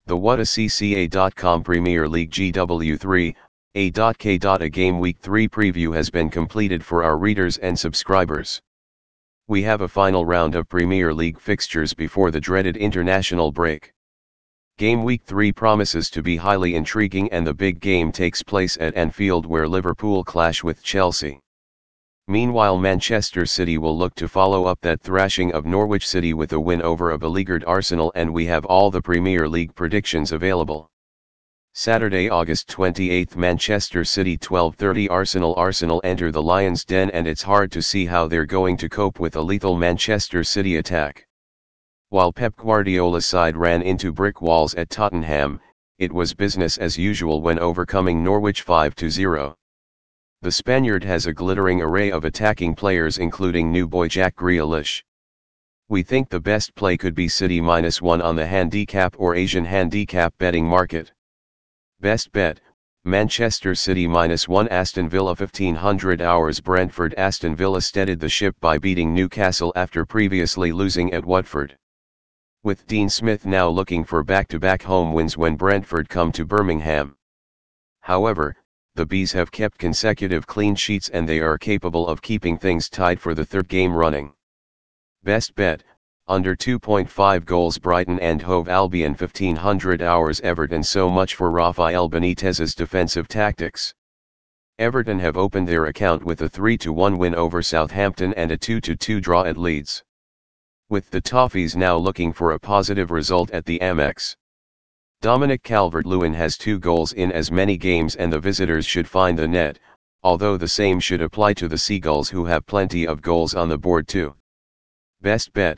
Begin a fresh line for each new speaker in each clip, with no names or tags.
The WhatACCA.com Premier League GW3, A.K. Game Week 3 preview has been completed for our readers and subscribers. We have a final round of Premier League fixtures before the dreaded international break. Game Week 3 promises to be highly intriguing, and the big game takes place at Anfield, where Liverpool clash with Chelsea. Meanwhile, Manchester City will look to follow up that thrashing of Norwich City with a win over a beleaguered Arsenal, and we have all the Premier League predictions available. Saturday, August 28, Manchester City 12:30 Arsenal enter the Lions' Den, and it's hard to see how they're going to cope with a lethal Manchester City attack. While Pep Guardiola's side ran into brick walls at Tottenham, it was business as usual when overcoming Norwich 5-0. The Spaniard has a glittering array of attacking players, including new boy Jack Grealish. We think the best play could be City -1 on the handicap or Asian handicap betting market. Best bet, Manchester City -1 Aston Villa 1500 hours Brentford. Aston Villa steadied the ship by beating Newcastle after previously losing at Watford. With Dean Smith now looking for back-to-back home wins when Brentford come to Birmingham. However, the Bees have kept consecutive clean sheets, and they are capable of keeping things tied for the third game running. Best bet, under 2.5 goals Brighton and Hove Albion 1500 hours Everton. So much for Rafael Benitez's defensive tactics. Everton have opened their account with a 3-1 win over Southampton and a 2-2 draw at Leeds. With the Toffees now looking for a positive result at the Amex. Dominic Calvert-Lewin has 2 goals in as many games, and the visitors should find the net, although the same should apply to the Seagulls, who have plenty of goals on the board too. Best bet,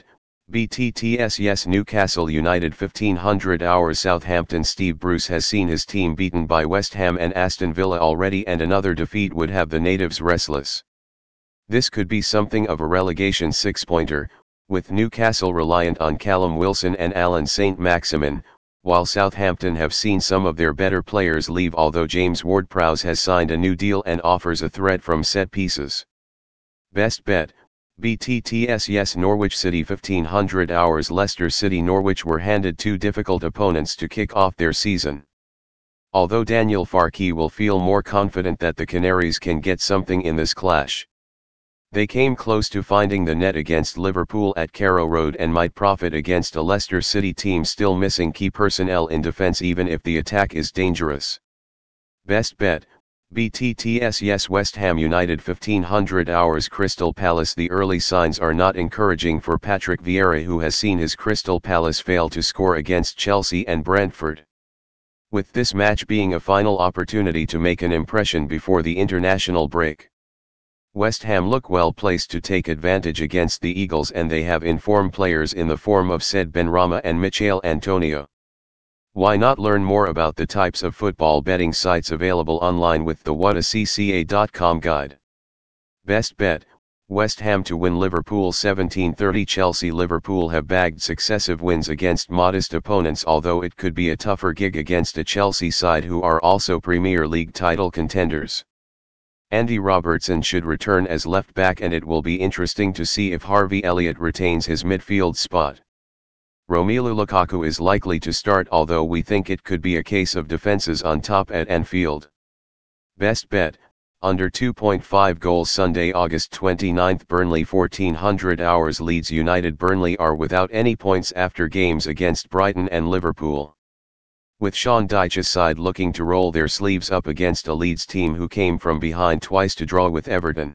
BTTS yes Newcastle United 1500 hours Southampton. Steve Bruce has seen his team beaten by West Ham and Aston Villa already, and another defeat would have the natives restless. This could be something of a relegation 6-pointer, with Newcastle reliant on Callum Wilson and Alan Saint-Maximin, while Southampton have seen some of their better players leave, although James Ward-Prowse has signed a new deal and offers a threat from set pieces. Best bet, BTTS yes Norwich City 1500 hours Leicester City. Norwich were handed 2 difficult opponents to kick off their season. Although Daniel Farke will feel more confident that the Canaries can get something in this clash. They came close to finding the net against Liverpool at Carrow Road and might profit against a Leicester City team still missing key personnel in defence, even if the attack is dangerous. Best bet, BTTS yes West Ham United 1500 hours Crystal Palace. The early signs are not encouraging for Patrick Vieira, who has seen his Crystal Palace fail to score against Chelsea and Brentford. With this match being a final opportunity to make an impression before the international break, West Ham look well placed to take advantage against the Eagles, and they have informed players in the form of Said Benrahma and Michail Antonio. Why not learn more about the types of football betting sites available online with the WhatACCA.com guide? Best bet, West Ham to win Liverpool 17:30 Chelsea. Liverpool have bagged successive wins against modest opponents, although it could be a tougher gig against a Chelsea side who are also Premier League title contenders. Andy Robertson should return as left back, and it will be interesting to see if Harvey Elliott retains his midfield spot. Romelu Lukaku is likely to start, although we think it could be a case of defences on top at Anfield. Best bet, under 2.5 goals Sunday, August 29 Burnley 1400 hours Leeds United. Burnley are without any points after games against Brighton and Liverpool. With Sean Dyche's side looking to roll their sleeves up against a Leeds team who came from behind twice to draw with Everton.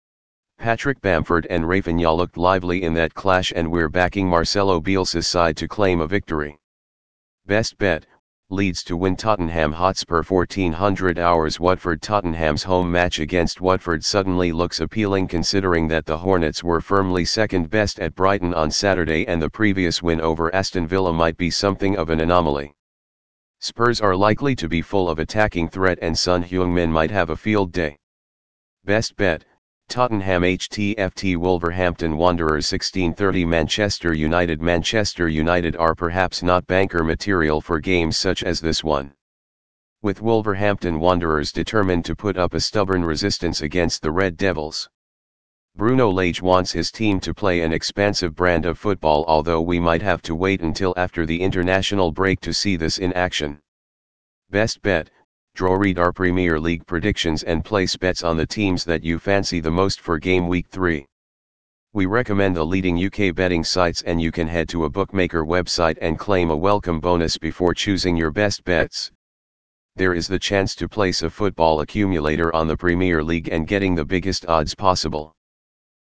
Patrick Bamford and Rafinha looked lively in that clash, and we're backing Marcelo Bielsa's side to claim a victory. Best bet, Leeds to win Tottenham Hotspur 1400 hours Watford. Tottenham's home match against Watford suddenly looks appealing, considering that the Hornets were firmly second best at Brighton on Saturday, and the previous win over Aston Villa might be something of an anomaly. Spurs are likely to be full of attacking threat, and Son Heung-min might have a field day. Best bet, Tottenham HTFT Wolverhampton Wanderers 16:30 Manchester United. Manchester United are perhaps not banker material for games such as this one. With Wolverhampton Wanderers determined to put up a stubborn resistance against the Red Devils. Bruno Lage wants his team to play an expansive brand of football, although we might have to wait until after the international break to see this in action. Best bet, draw. Read our Premier League predictions and place bets on the teams that you fancy the most for game week 3. We recommend the leading UK betting sites, and you can head to a bookmaker website and claim a welcome bonus before choosing your best bets. There is the chance to place a football accumulator on the Premier League and getting the biggest odds possible.